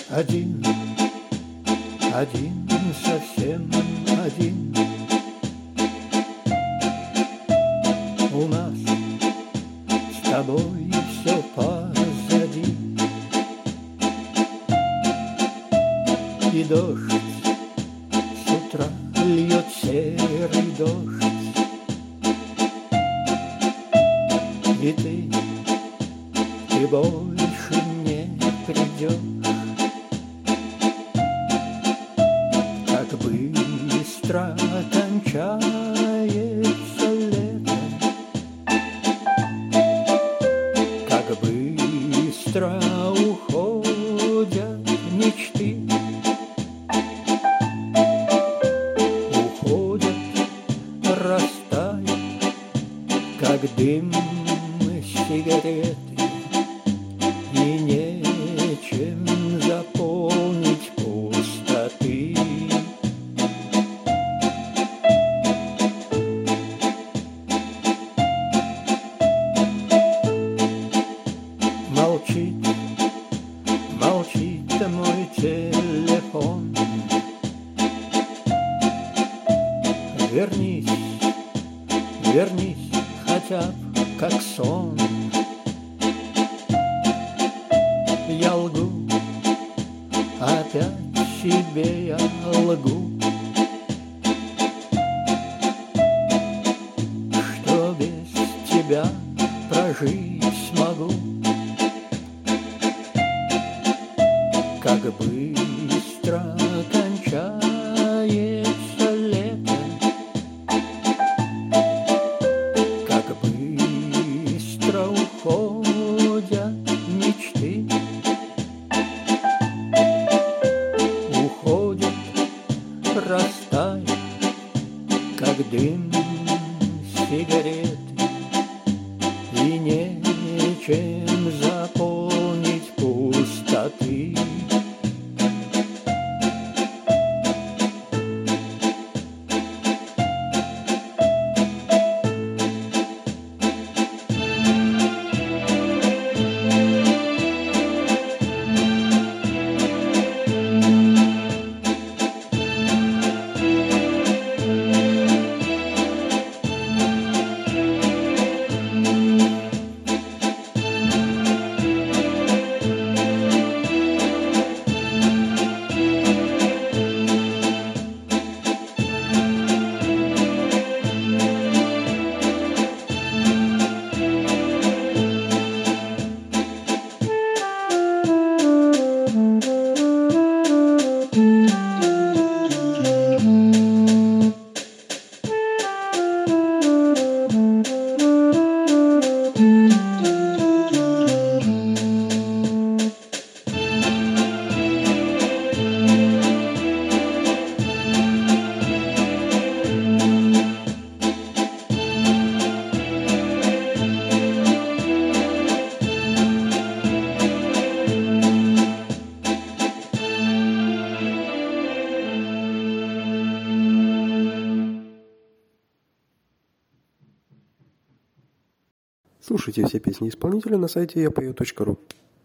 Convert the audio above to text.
Один, один, совсем один. У нас с тобой все позади. И дождь с утра льет серый дождь. И ты больше не придешь. Как быстро кончается лето, как быстро уходят мечты. Уходят, растают, как дым сигареты, и нечем заполнить пустоты. Молчит, молчит мой телефон. Вернись, вернись, хотя б как сон. Я лгу, опять себе я лгу, что без тебя прожить смогу. Как быстро кончается лето, как быстро уходят мечты. Уходят, растают, как дым сигареты, и нечем заполнить пустоты. Слушайте все песни исполнителя на сайте yapою.ru.